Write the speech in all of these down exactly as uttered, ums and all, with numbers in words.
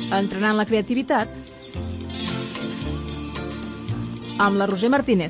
Entrenant la creativitat amb la Roser Martínez.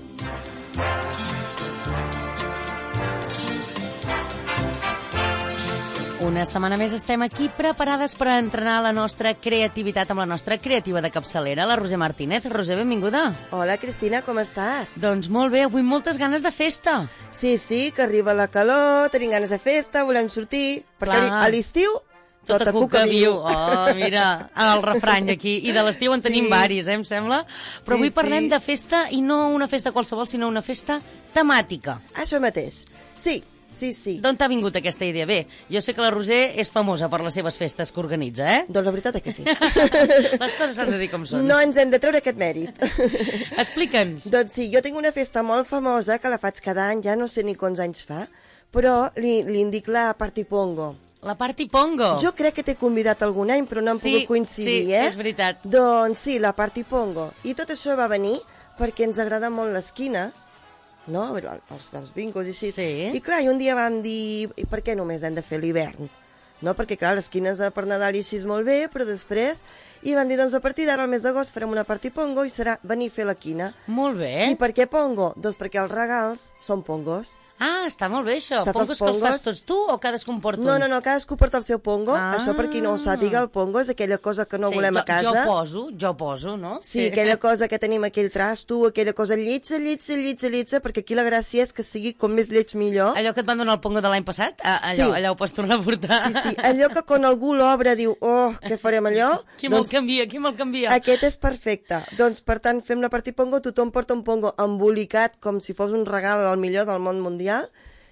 Una setmana més estem aquí preparades per entrenar la nostra creativitat amb la nostra creativa de capçalera, la Roser Martínez. Roser, benvinguda. Hola, Cristina, com estàs? Doncs molt bé, avui moltes ganes de festa. Sí, sí, que arriba la calor, tenim ganes de festa, volem sortir, perquè Clar. a l'estiu Tota, tota cuca viu. Oh, mira, el refrany aquí. I de l'estiu en tenim Sí. varis, eh, em sembla. Però Sí, avui parlem sí. de festa, i no una festa qualsevol, sinó una festa temàtica. Això mateix. Sí, sí, sí. D'on t'ha vingut aquesta idea? Bé, jo sé que la Roser és famosa per les seves festes que organitza, eh? Doncs la veritat és que sí. Les coses s'han de dir com són. No ens hem de treure aquest mèrit. Explica'ns. Doncs sí, jo tinc una festa molt famosa que la faig cada any, ja no sé ni quants anys fa, però li, li indic la Party Pongo. La Party Pongo. Jo crec que t'he convidat algun any, però no hem Sí, pogut coincidir, sí, eh? és veritat. Doncs sí, la Party Pongo. I tot això va venir perquè ens agraden molt les quines, no? Els, els bingos i així. Sí. I clar, i un dia vam dir, i per què només hem de fer l'hivern? No? Perquè clar, les quines per Nadal i així és molt bé, però després... I van dir, doncs a partir d'ara, al mes d'agost, farem una Party Pongo i serà venir a fer la quina. Molt bé. I per què Pongo? Doncs perquè els regals són pongos. Ah, està molt bé això. Saps Pongos els que els pongos? fas tots tu o cadascú en porta un? No, no, no, cadascú porta el seu pongo. Ah. Això, per qui no ho sàpiga, el pongo és aquella cosa que no Sí, volem jo, a casa. Jo poso, jo poso, no? Sí, aquella cosa que tenim, aquell trasto, aquella cosa lletja, lletja, lletja, lletja, perquè aquí la gràcia és que sigui com més lleig millor. Allò que et van donar el pongo de l'any passat? Ah, allò, Sí. allò ho pots tornar a portar? Sí, sí, allò que quan algú l'obre diu, oh, què farem allò? Qui me'l canvia, qui me'l canvia? Aquest és perfecte. Doncs, per tant, fem la Party Pongo, tothom porta un pongo embolicat com si fos un regal al millor del món mundial,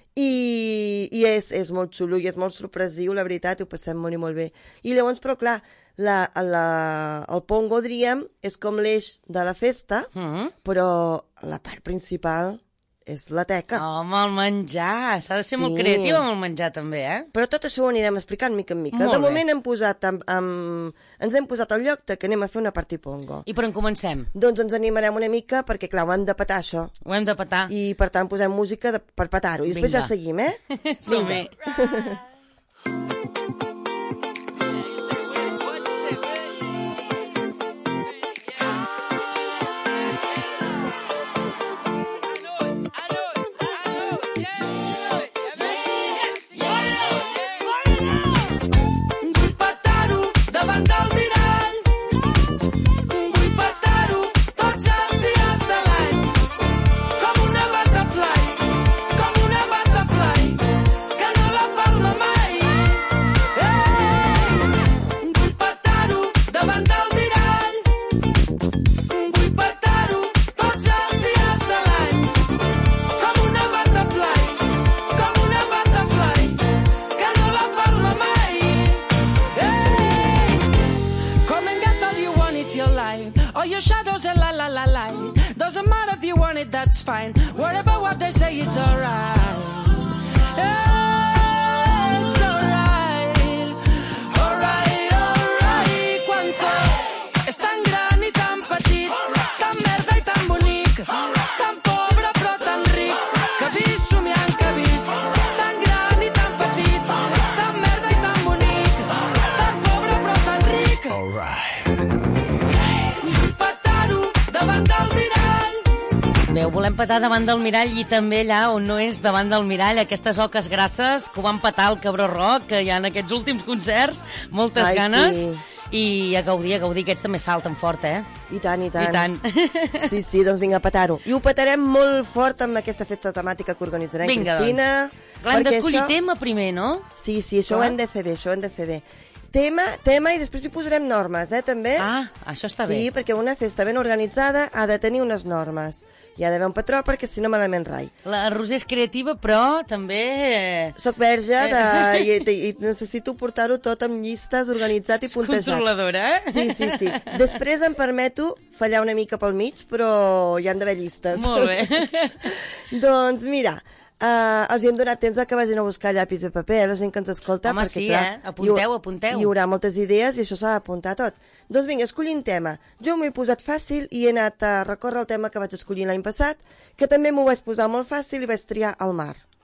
i, i és, és molt xulo i és molt sorpresiu, la veritat, ho passem molt i molt bé. I llavors, però clar, la, la, el pongo, diríem, és com l'eix de la festa, Mm. però la part principal és la teca. Home, el menjar. S'ha de ser Sí. molt creatiu amb el menjar, també, eh? Però tot això ho anirem explicant mica en mica. Molt de bé. moment hem posat, amb, amb, ens hem posat al lloc de que anem a fer una Party Pongo. I per on comencem? Doncs ens animarem una mica perquè, clar, ho hem de petar, això. Ho hem de petar. I, per tant, posem música de, per petar-ho. I després Vinga. ja seguim, eh? Som-hi. Vull petar-ho davant del mirall. Vull petar-ho tots els dies de l'any. Com una butterfly, com una butterfly, que no la palma mai. Ei! Vull petar-ho davant del mirall. Vull petar-ho tots els dies de l'any. Com una butterfly, com una butterfly, que no la palma mai. Come and get all you want, it's your life. All your shadows and la la la la. Doesn't matter if you want it, that's fine. Worry about what they say, it's alright. Hey, it's alright. Alright, alright. Quanto és tan gran i tan petit, tan merda i tan bonic, tan pobre però tan ric, que visc somiant que visc. Tan gran i tan petit, tan merda i tan bonic, tan pobre però tan ric. Vull petar-ho davant del mirall. Bé, ho volem petar davant del mirall i també allà on no és davant del mirall, aquestes oques grasses que ho van petar el Cabró Rock, que hi ha en aquests últims concerts, moltes Ai, ganes. sí. I a gaudir, a gaudir, aquests també salten fort, eh? I tant, i tant. I tant. Sí, sí, doncs vinga, a petar-ho. I ho petarem molt fort amb aquesta festa temàtica que organitzarem, Vinga, Cristina. Clar, hem perquè d'escollir això- tema primer, no? Sí, sí, això Clar. ho hem de fer bé, això ho hem de fer bé. Tema, tema i després hi posarem normes, eh, també. Ah, això està Sí, bé. perquè una festa ben organitzada ha de tenir unes normes. Hi ha d'haver un patró perquè si no malament rai. La Roser és creativa, però també... Soc verge de, i, i, i necessito portar-ho tot amb llistes, organitzat i És puntejat. controladora, eh? Sí, sí, sí. Després em permeto fallar una mica pel mig, però hi han d'haver llistes. Molt bé. Doncs mira, Uh, els hi hem donat temps a que vagin a buscar llapis i paper, eh, la gent que ens escolta. Home, perquè, sí, clar, eh? Apunteu, hi, apunteu. Hi haurà moltes idees i això s'ha d'apuntar tot. Doncs vinga, escollint tema. Jo m'ho he posat fàcil i he anat a recórrer el tema que vaig escollir l'any passat, que també m'ho vaig posar molt fàcil i vaig triar el mar.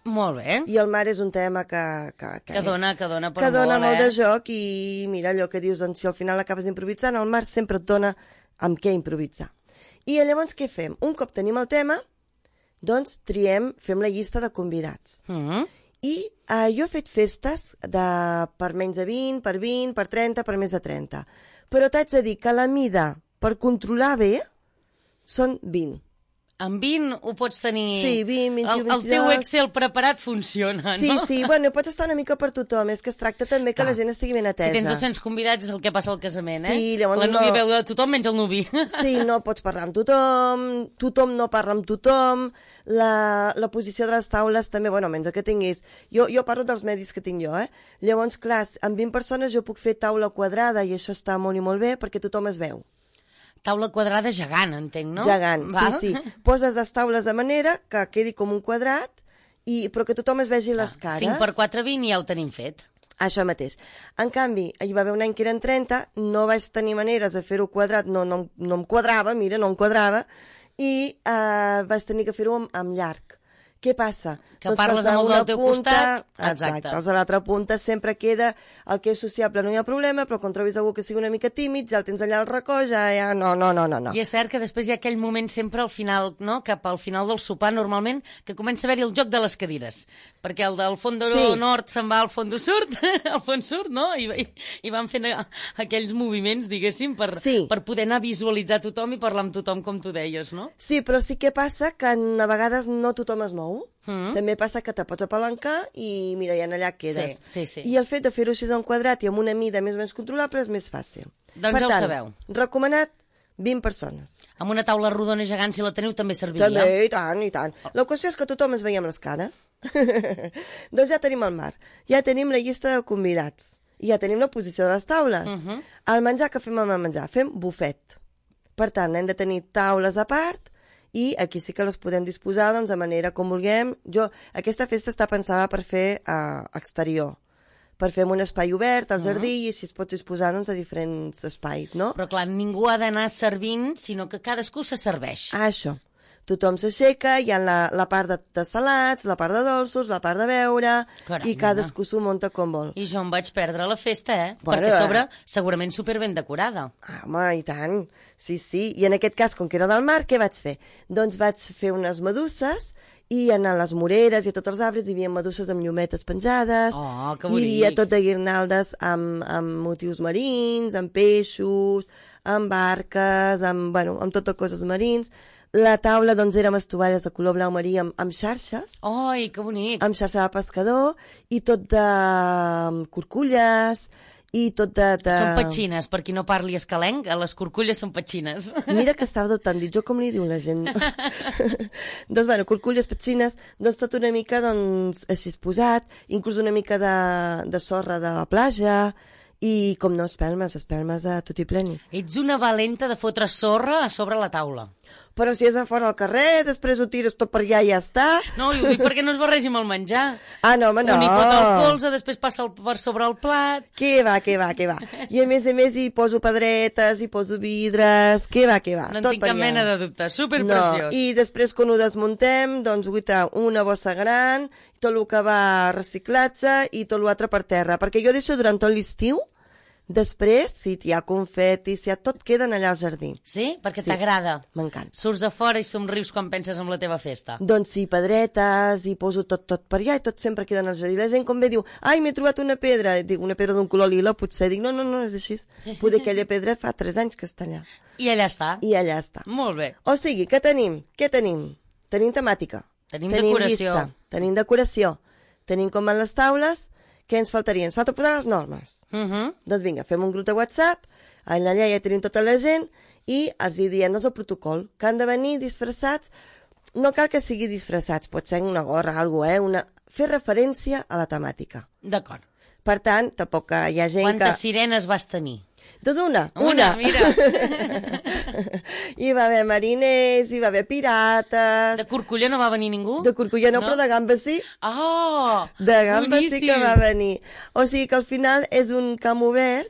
Molt bé. I el mar és un tema que... Que, que, Que dona, que dona per que dona molt, molt eh? de joc i mira allò que dius, doncs si al final acabes improvisant, el mar sempre et dona amb què improvisar. I llavors què fem? Un cop tenim el tema, doncs triem, fem la llista de convidats. Mm -hmm. I eh, jo he fet festes de, per menys de vint, per vint, per trenta, per més de trenta. Però t'haig de dir que la mida per controlar bé són vint. Amb vint ho pots tenir... Sí, vint, vint-i-u, el, el teu vint-i-dos. Excel preparat funciona, Sí, no? sí, bueno, pots estar una mica per tothom, és que es tracta també que Ah. la gent estigui ben atesa. Si tens dos-cents convidats és el que passa al casament, eh? Sí, llavors la núvia no- veu de tothom menys el nuvi. Sí, no pots parlar amb tothom, tothom no parla amb tothom, la, la posició de les taules també, bueno, menys que tinguis... Jo, jo parlo dels medis que tinc jo, eh? Llavors, clar, amb vint persones jo puc fer taula quadrada i això està molt i molt bé perquè tothom es veu. Taula quadrada gegant, entenc, no? Gegant, Val? sí, sí. Poses les taules de manera que quedi com un quadrat, i, però que tothom es vegi les cares. cinc per quatre, vint i ja ho tenim fet. Això mateix. En canvi, hi va haver un any que eren trenta, no vaig tenir maneres de fer-ho quadrat, no, no, no em quadrava, mira, no em quadrava, i eh, vaig tenir que fer-ho amb, amb llarg. Què passa? Que Doncs parles els de amb el una del teu costat, Exacte. exacte. Els de l'altra punta sempre queda el que és sociable, no hi ha problema, però quan trobis algú que sigui una mica tímid, ja el tens allà al racó, ja, ja no, no, no, no. no. I és cert que després hi ha aquell moment sempre al final, no? Cap al final del sopar, normalment, que comença a haver-hi el joc de les cadires. Perquè el del fondo Sí. nord se'n va al fondo sud, al fons sud, no? I, i, i van fent a, aquells moviments, diguéssim, per, Sí. per poder anar a visualitzar tothom i parlar amb tothom, com tu deies, no? Sí, però sí que passa que a vegades no tothom es mou. Mm. També passa que te pots apalancar i mira, ja allà quedes. Sí, sí, sí. I el fet de fer-ho així en quadrat i amb una mida més o menys controlable és més fàcil. Doncs per ja ho tant, sabeu. recomanat vint persones. Amb una taula rodona gegant, si la teniu, també serviria. També, i tant, i tant. La qüestió és que tothom es veiem les cares. Doncs ja tenim el mar, ja tenim la llista de convidats, i ja tenim la posició de les taules. Uh -huh. El menjar, que fem amb el menjar? Fem bufet. Per tant, hem de tenir taules a part, i aquí sí que les podem disposar doncs, de manera com vulguem. Jo, aquesta festa està pensada per fer uh, exterior, per fer en un espai obert, al jardí, uh -huh. i així es pot disposar doncs, de diferents espais, no? Però clar, ningú ha d'anar servint, sinó que cadascú se serveix. Ah, això. Tothom s'aixeca, hi ha la, la part de, de salats, la part de dolços, la part de beure, Caram, i cadascú s'ho munta com vol. I jo em vaig perdre la festa, eh? Bueno, Perquè a eh. sobre, segurament superben decorada. Ah, home, i tant. Sí, sí. I en aquest cas, com que era del mar, què vaig fer? Doncs vaig fer unes meduses, i en les moreres i a tots els arbres hi havia meduses amb llumetes penjades, Oh, que hi havia bonic. tot de guirnaldes amb, amb motius marins, amb peixos, amb barques, amb, bueno, amb tot de coses marins. La taula, doncs, era amb estovalles de color blau marí amb, amb xarxes, Ai, que bonic. amb xarxa de pescador, i tot de amb curculles, i tot de... de... Són petxines, per qui no parli escalenc, les curculles són petxines. Mira que estava dubtant, dit jo com li diu la gent. Doncs, bueno, curculles, petxines, doncs tot una mica, doncs, així posat, inclús una mica de, de sorra de la platja, i, com no, espelmes, espelmes de tot i pleni. Ets una valenta de fotre sorra a sobre la taula. Però si és a fora al carrer, després ho tires tot per allà i ja està. No, i ho dic perquè no es barregi amb el menjar. Ah, no, home, no. Un hi fot el colze, després passa el, per sobre el plat. Què va, què va, què va. I a més a més hi poso pedretes, hi poso vidres, què va, què va. No en tot tinc per cap allà. mena de dubte, superpreciós. No, i després quan ho desmuntem, doncs guita una bossa gran, tot el que va a reciclatge i tot l'altre per terra, perquè jo deixo durant tot l'estiu, després, si hi ha confeti, si hi ha tot, queden allà al jardí. Sí? Perquè Sí. t'agrada. M'encanta. Surts a fora i somrius quan penses en la teva festa. Doncs sí, pedretes, i poso tot, tot per allà, i tot sempre queden al jardí. La gent com ve diu, ai, m'he trobat una pedra, dic, una pedra d'un color lila, potser dic, no, no, no, és així. Poder aquella pedra fa tres anys que està allà. I allà està. I allà està. Molt bé. O sigui, què tenim? Què tenim? Tenim temàtica. Tenim decoració. Llista, tenim decoració. Tenim com van les taules. Què ens faltaria? Ens falta posar les normes. Uh -huh. Doncs vinga, fem un grup de WhatsApp, allà ja tenim tota la gent, i els hi diem doncs, el protocol, que han de venir disfressats. No cal que sigui disfressats, pot ser una gorra, alguna cosa, eh? Una... Fer referència a la temàtica. D'acord. Per tant, tampoc hi ha gent Quantes que... sirenes vas tenir? Doncs una, Una, una. mira. Hi va haver mariners, hi va haver pirates... De Corculla no va venir ningú? De Corculla no, No? però de Gamba sí. Oh! De Gamba sí boníssim. que va venir. O sigui que al final és un camp obert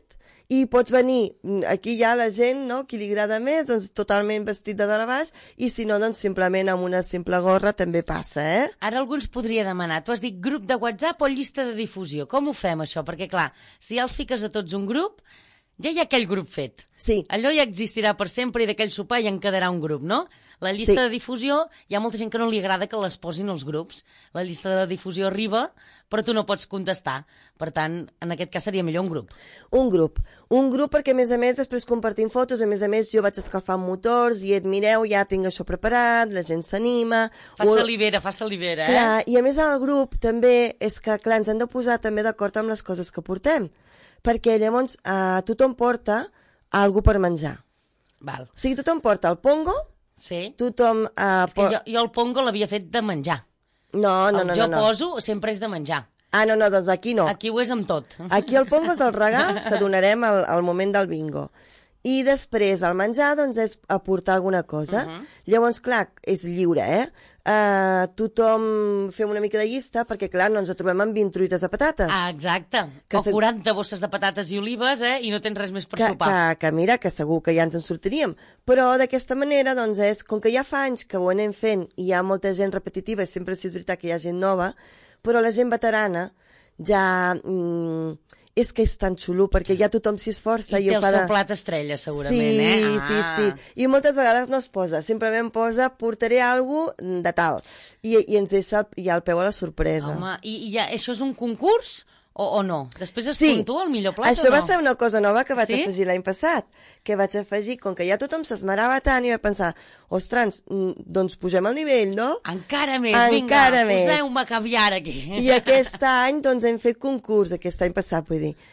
i pots venir, aquí hi ha la gent, no?, qui li agrada més, doncs totalment vestit de dalt a baix, i si no, doncs simplement amb una simple gorra també passa, eh? Ara algú ens podria demanar, tu has dit grup de WhatsApp o llista de difusió, com ho fem això? Perquè clar, si ja els fiques a tots un grup, ja hi ha aquell grup fet. Sí. Allò ja existirà per sempre i d'aquell sopar ja en quedarà un grup, no? La llista Sí. de difusió, hi ha molta gent que no li agrada que les posin els grups. La llista de difusió arriba, però tu no pots contestar. Per tant, en aquest cas seria millor un grup. Un grup. Un grup perquè, a més a més, després compartim fotos, a més a més, jo vaig escalfant motors i et mireu, ja tinc això preparat, la gent s'anima... Fa o- salivera, fa salivera, eh? Clar, i a més al grup també és que, clar, ens hem de posar també d'acord amb les coses que portem, perquè llavors eh, tothom porta algú per menjar. Val. O sigui, tothom porta el pongo, Sí. tothom... Eh, És que jo, jo el pongo l'havia fet de menjar. No, no, el no, jo no, no. poso sempre és de menjar. Ah, no, no, doncs aquí no. Aquí ho és amb tot. Aquí el pongo és el regal que donarem al, al moment del bingo. I després el menjar, doncs, és aportar alguna cosa. Uh -huh. Llavors, clar, és lliure, eh? Uh, tothom fem una mica de llista, perquè, clar, no ens trobem amb vint truites de patates. Ah, exacte. Que o se- quaranta bosses de patates i olives, eh? I no tens res més per que, sopar. que, que mira, que segur que ja ens en sortiríem. Però d'aquesta manera, doncs, és, com que ja fa anys que ho anem fent i hi ha molta gent repetitiva, i sempre sí és veritat que hi ha gent nova, però la gent veterana ja... Mm, és que és tan xulo, perquè ja tothom s'hi esforça. I té ho el fa seu de... plat estrella, segurament, sí, eh? Sí, Ah. sí, I moltes vegades no es posa, simplement posa portaré alguna cosa de tal. I, i ens deixa el, ja el peu a la sorpresa. Home, i, i ja, això és un concurs o, o no? Després es Sí. puntua el millor plat Això o no? va ser una cosa nova que vaig Sí? afegir l'any passat, que vaig afegir, com que ja tothom s'esmerava tant, i vaig pensar, ostres, mm, doncs pugem el nivell, no? Encara més, Encara vinga, més. poseu-me caviar aquí. I aquest any, doncs, hem fet concurs, aquest any passat, vull dir.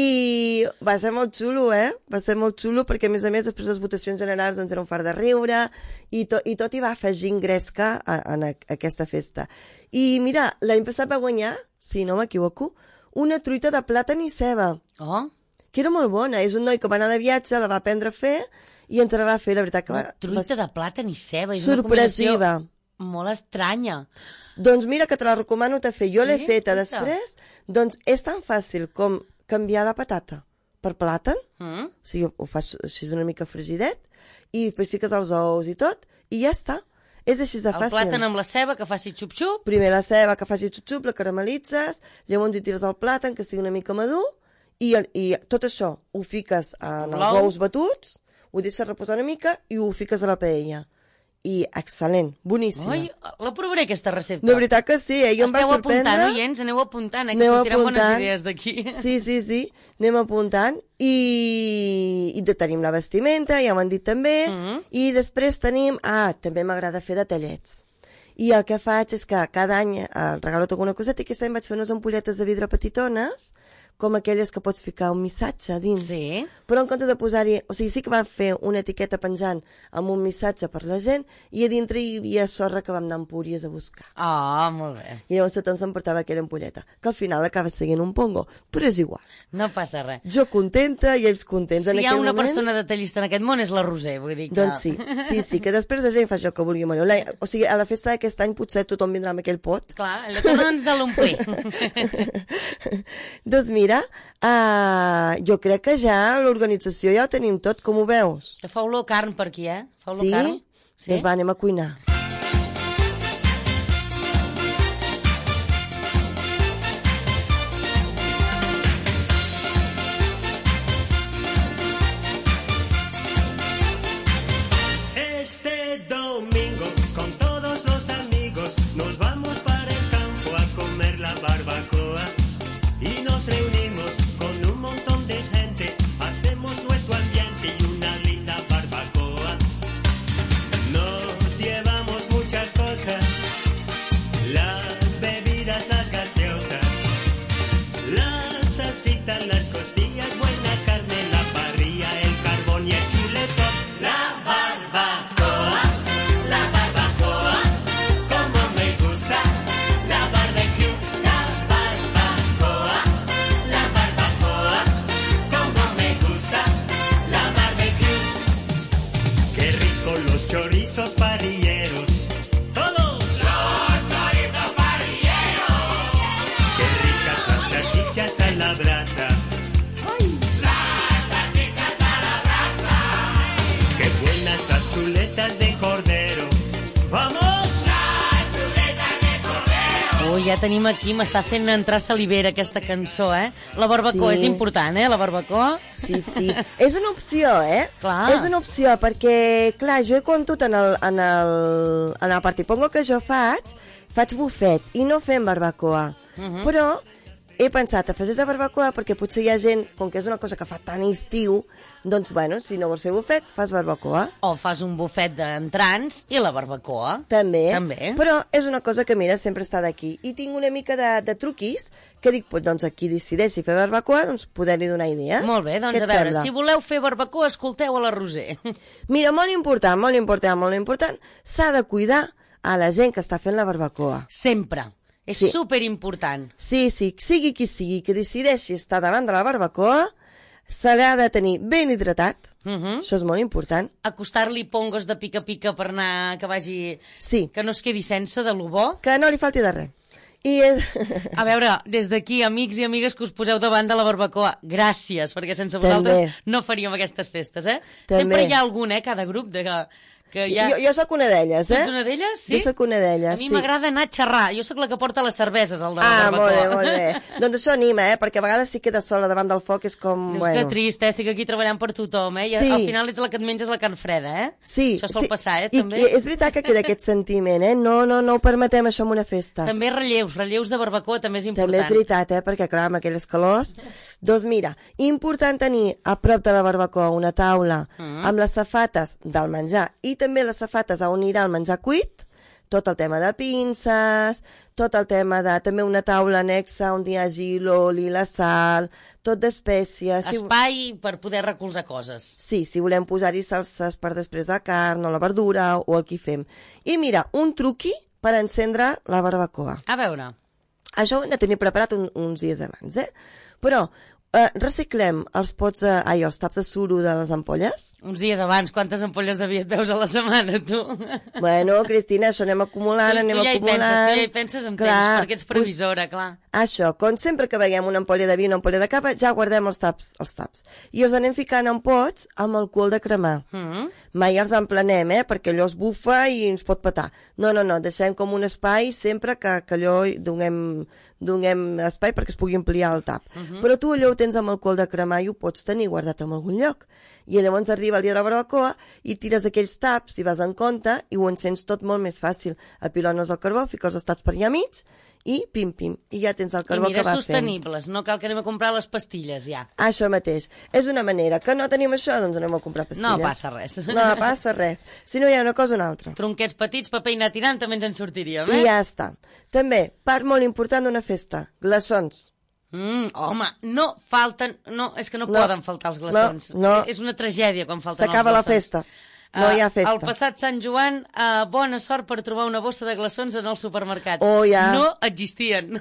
I va ser molt xulo, eh? Va ser molt xulo perquè, a més a més, després les votacions generals doncs, era un far de riure i, to, i tot hi va afegir gresca a, a, a aquesta festa. I mira, l'any passat va guanyar, si no m'equivoco, una truita de plàtan i ceba, Oh, que era molt bona. És un noi que va anar de viatge, la va aprendre a fer i ens la va fer, la veritat que una va... truita va... de plàtan i ceba. És Sorpresiva. una combinació molt estranya. Doncs mira que te la recomano de fer. Jo Sí? l'he feta Escolta. després. Doncs és tan fàcil com canviar la patata per plàtan. Mm? O sigui, ho fas així una mica fregidet i després fiques els ous i tot i ja està. És així de El fàcil. plàtan amb la ceba que faci xup-xup. Primer la ceba que faci xup-xup, la caramelitzes, llavors hi tires el plàtan que estigui una mica madur i, el, i tot això ho fiques en els L'ou. ous batuts, ho deixes reposar una mica i ho fiques a la paella. I excel·lent, boníssima. Oi, la provaré, aquesta recepta. De veritat que sí, eh? Jo em va Esteu sorprendre. apuntant, oients, aneu apuntant, eh? Que Aneu sortiran bones apuntant. idees d'aquí. Sí, sí, sí, anem apuntant. I, i de, tenim la vestimenta, ja ho han dit també, Mhm. i després tenim... Ah, també m'agrada fer detallets. I el que faig és que cada any eh, regalo alguna coseta i aquest any vaig fer unes ampolletes de vidre petitones, com aquelles que pots ficar un missatge a dins. Sí. Però en comptes de posar-hi... O sigui, sí que vam fer una etiqueta penjant amb un missatge per la gent i a dintre hi havia sorra que vam anar a Empúries a buscar. Ah, molt bé. I llavors tothom s'emportava aquella ampolleta, que al final acaba seguint un pongo, però és igual. No passa res. Jo contenta i ells contents. Si en hi ha aquell una moment, persona detallista en aquest món és la Roser, vull dir que... Doncs sí, sí, sí, que després la gent fa això que vulgui. Manol. O sigui, a la festa d'aquest any potser tothom vindrà amb aquell pot. Clar, allò torna'ns a l'omplir. Doncs mira, uh, jo crec que ja l'organització ja ho tenim tot, com ho veus? Que fa olor carn per aquí, eh? Fa olor Sí? carn. Sí? Doncs va, anem a cuinar. Este domingo con todos los amigos nos vamos para el campo a comer la barbacoa y nos reunimos con un montón de gente, hacemos nuestro ambiente y una linda barbacoa. Nos llevamos muchas cosas, las bebidas, las gaseosas, las salsitas, las costillas, buena carne, la parrilla, el carbón y el chuletón. La barbacoa, la barbacoa, como me gusta, la barbecue, la barbacoa, la barbacoa, como me gusta, la barbecue. Qué rico los chorizos parrilleros, todos los chorizos parrilleros. Qué ricas las salchichas a la brasa, ja tenim aquí, m'està fent entrar salivera aquesta cançó, eh? La barbacoa Sí. és important, eh? La barbacoa. Sí, sí. És una opció, eh? Clar. És una opció, perquè, clar, jo he contut en el, en el, en el partipongo que jo faig, faig bufet i no fem barbacoa. Mhm. Però he pensat, afegeix de barbacoa perquè potser hi ha gent, com que és una cosa que fa tan estiu, doncs, bueno, si no vols fer bufet, fas barbacoa. O fas un bufet d'entrants i la barbacoa. També. També. Però és una cosa que, mira, sempre està d'aquí. I tinc una mica de, de truquis que dic, pues, doncs, aquí decideixi fer barbacoa, doncs poder-li donar idees. Molt bé, doncs Què a et veure, sembla? si voleu fer barbacoa, escolteu a la Roser. Mira, molt important, molt important, molt important, s'ha de cuidar a la gent que està fent la barbacoa. Sempre. És Sí. superimportant. Sí, sí, sigui qui sigui, que decideixi estar davant de la barbacoa, se l'ha de tenir ben hidratat, Mhm. això és molt important. Acostar-li pongos de pica-pica per anar, que vagi... Sí, Que no es quedi sense de lo bo. que no li falti de res. I és... A veure, des d'aquí, amics i amigues que us poseu davant de la barbacoa, gràcies, perquè sense vosaltres També. no faríem aquestes festes, eh? També. Sempre hi ha algun, eh, cada grup, de que, que hi ha... Jo, jo sóc una d'elles, Tu eh? ets una d'elles, sí? Jo sóc una d'elles, A mi sí. m'agrada anar a xerrar. Jo sóc la que porta les cerveses al de la Ah, molt barbacoa. bé, molt bé. Doncs això anima, eh? Perquè a vegades si quedes sola davant del foc és com... Dius, bueno. que trist, eh? Estic aquí treballant per tothom, eh? I Sí. al final ets la que et menges la carn freda, eh? Sí, Això sol sí. passar, eh? I, També. I és veritat que queda aquest sentiment, eh? No, no, no ho permetem això en una festa. També relleus, relleus de barbacoa també és important. També és veritat, eh? Perquè, clar, amb aquelles calors... Doncs mira, important tenir a prop de la barbacoa una taula Mm. amb les safates del menjar i també les safates on irà el menjar cuit, tot el tema de pinces, tot el tema de també una taula anexa on hi hagi l'oli, la sal, tot d'espècies. Si- Espai per poder recolzar coses. Sí, si volem posar-hi salses per després de carn o la verdura o el que hi fem. I mira, un truqui per encendre la barbacoa. A veure, Això ho hem de tenir preparat un, uns dies abans, eh? Però eh, reciclem els pots, eh, ai, els taps de suro de les ampolles. uns dies abans, quantes ampolles de vi et veus a la setmana, tu? Bueno, Cristina, això anem acumulant, tu, anem tu ja hi acumulant... penses, tu ja hi penses en Clar, temps, perquè ets previsora, clar. Això, com sempre que veiem una ampolla de vi, una ampolla de cava, ja guardem els taps, els taps. I els anem ficant en pots amb alcohol de cremar. Mm. Mai els emplanem, eh? Perquè allò es bufa i ens pot petar. No, no, no, deixem com un espai sempre que, que allò donem, donem espai perquè es pugui ampliar el tap. Uh -huh. Però tu allò ho tens amb alcohol de cremar i ho pots tenir guardat en algun lloc. I llavors arriba el dia de la barbacoa i tires aquells taps i vas en compte i ho encens tot molt més fàcil. Apilones el carbó, fiques els taps per allà mig i pim-pim. I ja tens el I carbó mira, que vas fent. sostenibles, no cal que anem a comprar les pastilles ja. Això mateix. És una manera. Que no tenim això, doncs anem a comprar pastilles. No passa res. No passa res. Si no hi ha una cosa o una altra. Tronquets petits, paper i anar tirant, també ens en sortiríem, I eh? ja està. També, part molt important d'una festa, glaçons. Mm, home, no falten... No, és que no, No. poden faltar els glaçons. No, no. És una tragèdia quan falten els S'acaba la glaçons. festa. No hi ha festa. El passat Sant Joan, uh, bona sort per trobar una bossa de glaçons en els supermercats. Oh, ja. No existien.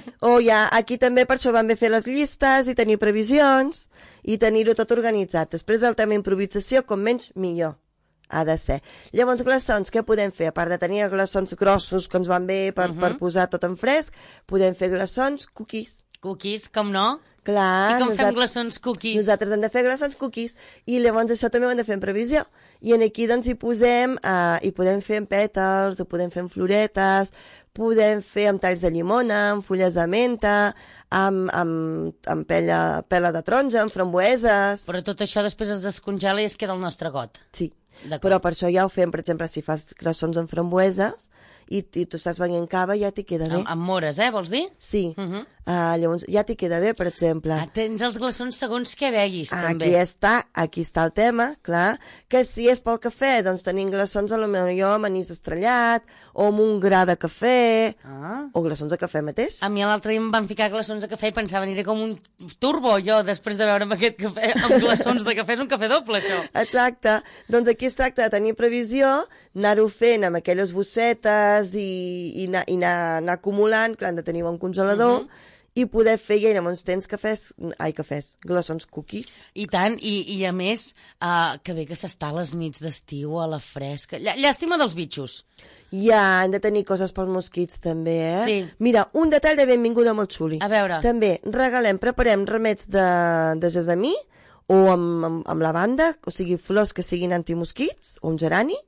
O ja, aquí també per això van bé fer les llistes i tenir previsions i tenir-ho tot organitzat. Després del tema improvisació, com menys, millor. Ha de ser. Llavors, glaçons, què podem fer? A part de tenir els glaçons grossos que ens van bé per, uh -huh. per posar tot en fresc, podem fer glaçons cookies. Cookies, com no? Clar, I com fem nosaltres- glaçons cookies? Nosaltres hem de fer glaçons cookies i llavors això també ho hem de fer en previsió. I en aquí doncs hi posem, uh, hi podem fer en pètals, ho podem fer en floretes, podem fer amb talls de llimona, amb fulles de menta, amb, amb, amb pella, pela de taronja, amb frambueses... Però tot això després es descongela i es queda el nostre got. Sí, D'acord. però per això ja ho fem, per exemple, si fas glaçons amb frambueses i, i tu estàs venint cava, ja t'hi queda bé. Amb, amb mores, eh, vols dir? Sí, Uh -huh. uh, llavors ja t'hi queda bé, per exemple. Ah, tens els glaçons segons què veguis, també. Aquí està, aquí està el tema, clar, que si és pel cafè, doncs tenim glaçons a lo millor amb anís estrellat, o amb un gra de cafè, Ah. o glaçons de cafè mateix. A mi l'altre dia em van ficar glaçons de cafè i pensava, aniré com un turbo, jo, després de veure'm aquest cafè amb glaçons de cafè. És un cafè doble, això. Exacte, doncs aquí es tracta de tenir previsió, anar-ho fent amb aquelles bossetes i, i, anar, i anar, anar acumulant, clar, han de tenir bon congelador, uh -huh. i poder fer, i llavors tens cafès, ai, cafès, glaçons cookies. I tant, i, i a més, uh, que bé que s'està a les nits d'estiu, a la fresca. Llà, llàstima dels bitxos. Ja, hem de tenir coses pels mosquits també, eh? Sí. Mira, un detall de benvinguda molt xuli. A veure. També regalem, preparem remets de, de gesamí o amb, amb, amb lavanda, o sigui, flors que siguin antimosquits, o un gerani,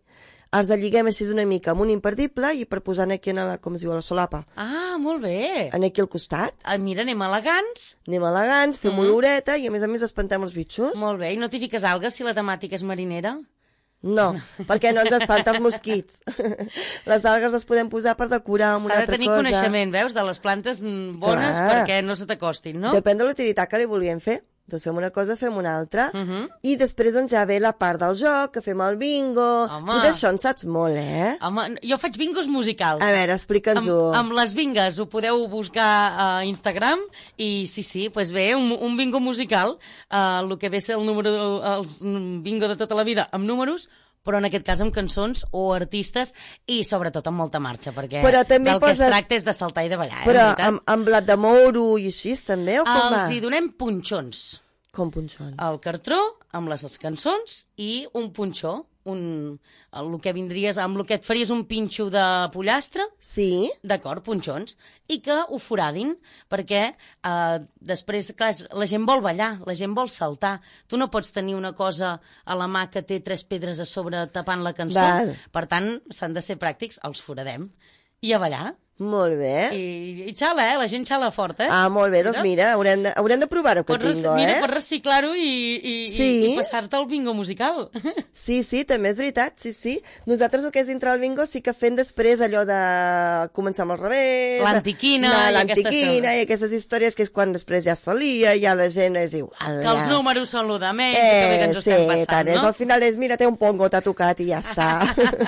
els lliguem així una mica amb un imperdible i per posar aquí, en la, com es diu, a la solapa. Ah, molt bé. Aquí al costat. Ah, mira, anem elegants. Anem elegants, fem Mm. oloreta i a més a més espantem els bitxos. Molt bé, i no t'hi fiques algues si la temàtica és marinera? No, perquè no ens espanta els mosquits. Les algues les podem posar per decorar amb una S'ha de altra tenir cosa. coneixement, veus, de les plantes mm, bones Clar. perquè no se t'acostin, no? Depèn de l'utilitat que li volíem fer. Doncs fem una cosa, fem una altra. Uh -huh. I després doncs, ja ve la part del joc, que fem el bingo. Home. Tu d'això en saps molt, eh? Home, jo faig bingos musicals. A veure, explica'ns-ho. Amb, amb les bingues ho podeu buscar a Instagram i sí, sí, doncs bé, un, un bingo musical, uh, el que ve a ser el número, el bingo de tota la vida amb números, però en aquest cas amb cançons o artistes i sobretot amb molta marxa, perquè Però també del poses... que es tracta és de saltar i de ballar. Però eh, amb, amb blat de moro i així també, o com va? Els hi donem punxons. Com punxons? El cartró amb les cançons i un punxó, un, el que vindries, amb el que et faries un pinxo de pollastre, Sí? d'acord, punxons, i que ho foradin, perquè eh, després, clar, la gent vol ballar, la gent vol saltar. Tu no pots tenir una cosa a la mà que té tres pedres a sobre tapant la cançó. Val. Per tant, s'han de ser pràctics, els foradem. I a ballar. Molt bé. I, i xala, eh? La gent xala fort, eh? Ah, molt bé, doncs mira, haurem de, haurem de provar-ho, aquest Pots, rec- bingo, mira, eh? pots reciclar-ho i, i, Sí. i, i passar-te el bingo musical. Sí, sí, també és veritat, sí, sí. Nosaltres el que és dintre el bingo sí que fem després allò de començar amb el revés... L'antiquina de- i aquestes L'antiquina coses. i aquestes històries que és quan després ja s'alia, ja la gent és igual. Que els ja. números són lo de menys, eh, que bé que ens ho sí, estem passant, tant és. no? Al final és, mira, té un pongo, t'ha tocat i ja està.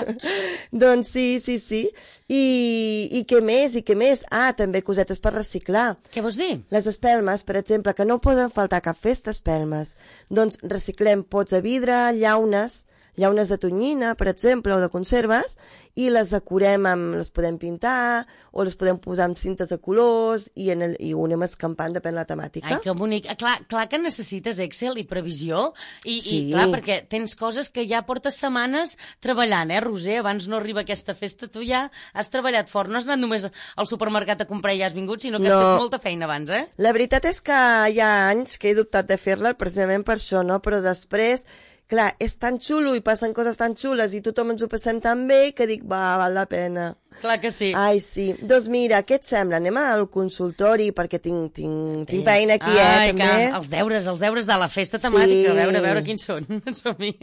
Doncs sí, sí, sí. I, I què més, i què més? Ah, també cosetes per reciclar. Què vols dir? Les espelmes, per exemple, que no poden faltar a cap festa, espelmes. Doncs reciclem pots de vidre, llaunes, llaunes de tonyina, per exemple, o de conserves, i les decorem amb... les podem pintar, o les podem posar amb cintes de colors, i, en el, i ho anem escampant, depèn de la temàtica. Ai, que bonic. Ah, Clar, clar que necessites Excel i previsió, i, Sí. i clar, perquè tens coses que ja portes setmanes treballant, eh, Roser? Abans no arriba aquesta festa, tu ja has treballat fort. No has anat només al supermercat a comprar i ja has vingut, sinó que No. has fet molta feina abans, eh? La veritat és que hi ha anys que he dubtat de fer-la precisament per això, no? Però després, clar, és tan xulo i passen coses tan xules i tothom ens ho passem tan bé que dic, va, val la pena. Clar que sí. Ai, sí. Doncs mira, què et sembla? Anem al consultori perquè tinc, tinc, tinc Tens- feina aquí, eh, Ai, també. Que, els deures, els deures de la festa temàtica. Sí. A veure, a veure quins són. Som-hi.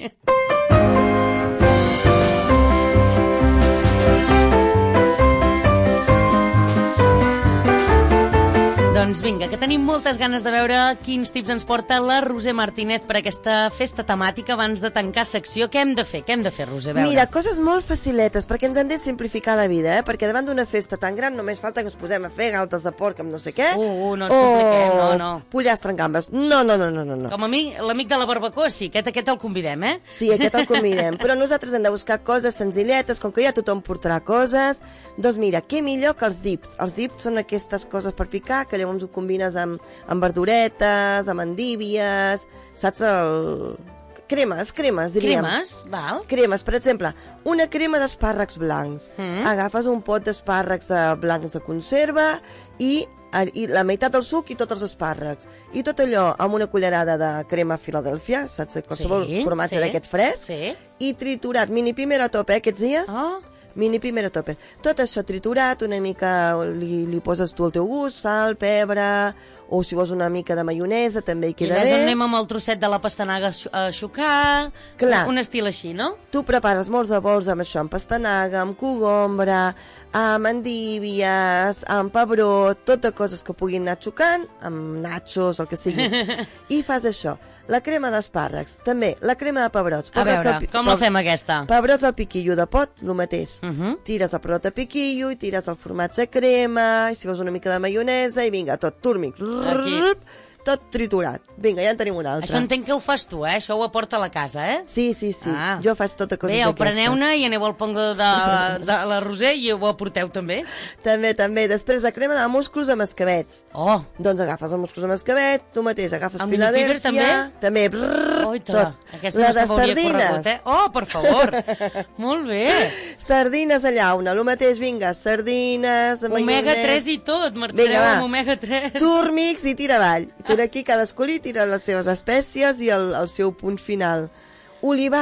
Doncs vinga, que tenim moltes ganes de veure quins tips ens porta la Roser Martínez per aquesta festa temàtica abans de tancar secció. Què hem de fer? Què hem de fer, Roser? A veure. Mira, coses molt faciletes, perquè ens han de simplificar la vida, eh? Perquè davant d'una festa tan gran només falta que ens posem a fer galtes de porc amb no sé què. Uh, uh, no ens compliquem, no, no. O pollastre amb gambes. No, no, no, no, no. no. Com a mi, l'amic de la barbacoa, sí, aquest, aquest el convidem, eh? Sí, aquest el convidem. Però nosaltres hem de buscar coses senzilletes, com que ja tothom portarà coses. Doncs mira, què millor que els dips. Els dips són aquestes coses per picar, que llavors ho combines amb, amb verduretes, amb endívies, saps? El... Cremes, cremes, diríem. Cremes, val. Cremes, per exemple, una crema d'espàrrecs blancs. Mm. Agafes un pot d'espàrrecs de blancs de conserva i, i la meitat del suc i tots els espàrrecs. I tot allò amb una cullerada de crema Filadèlfia, saps? Qualsevol Sí, formatge sí, d'aquest fresc. sí. I triturat, mini pimer a tope, eh, aquests dies. Oh, Mini pimer a tope. Tot això triturat, una mica li, li poses tu el teu gust, sal, pebre, o si vols una mica de maionesa, també hi i queda allà bé. anem amb el trosset de la pastanaga a xu- a xucar, Clar. un estil així, no? Tu prepares molts de bols amb això, amb pastanaga, amb cogombra, amb endívies, amb pebró, tot de coses que puguin anar xucant, amb nachos, el que sigui. I fas això. La crema d'espàrrecs, també, la crema de pebrots. A Pebrots veure, al pi- com la pe- fem aquesta? Pebrots al piquillo de pot, el mateix. Uh -huh. Tires el pebrot de piquillo i tires el formatge crema, i si vols una mica de maionesa, i vinga, tot túrmic. Aquí. Tot triturat. Vinga, ja en tenim un altre. Això entenc que ho fas tu, eh? Això ho aporta a la casa, eh? Sí, sí, sí. Ah. Jo faig tota coses Bé, d'aquestes. preneu-ne i aneu al pongo de, de la Roser i ho aporteu també. També, també. Després la crema de musclos amb escabets. Oh, Doncs agafes els musclos amb escabet, tu mateix agafes Amb Filadèlfia... mini-piber també? Brrr, oita, tot. aquesta la no de se m'hauria sardines. corregut, eh? Oh, per favor. Molt bé. Sardines a llauna, el mateix, vinga, sardines, amb Omega maionès. tres i tot, marxareu Vinga, va. amb omega tres. Túrmics i tira avall. I tu aquí cadascú li tira les seves espècies i el, el seu punt final. Olivada,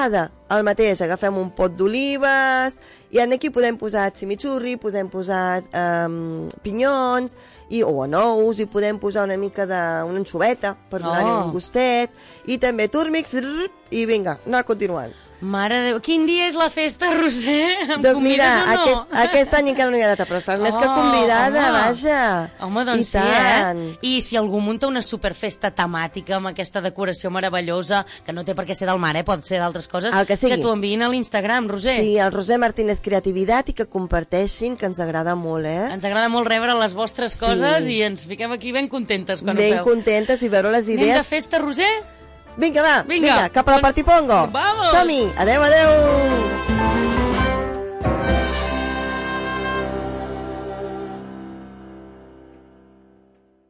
el mateix, agafem un pot d'olives, i aquí podem posar chimichurri, podem posar um, pinyons, i, o nous, i podem posar una mica d'una anxoveta per donar-hi Oh. un gustet, i també túrmics, i vinga, anar continuant. Mare de Déu, quin dia és la festa, Roser? Em Doncs convides mira, o no? aquest, aquest any encara no hi ha data, però estàs més que Oh, convidada, home. vaja. Home, doncs I sí, tant. eh? I si algú munta una superfesta temàtica amb aquesta decoració meravellosa, que no té per què ser del mar, eh? Pot ser d'altres coses, El que sigui. que t'ho enviïn a l'Instagram, Roser. Sí, el Roser Martínez Creativitat, i que comparteixin, que ens agrada molt, eh? Ens agrada molt rebre les vostres Sí. coses i ens fiquem aquí ben contentes quan Ben ho feu. contentes i veure les Anem de idees. festa, Roser? Vinga, va, Vinga, vinga, cap a la doncs, Partipongo. vamos. Som-hi, adeu, adeu.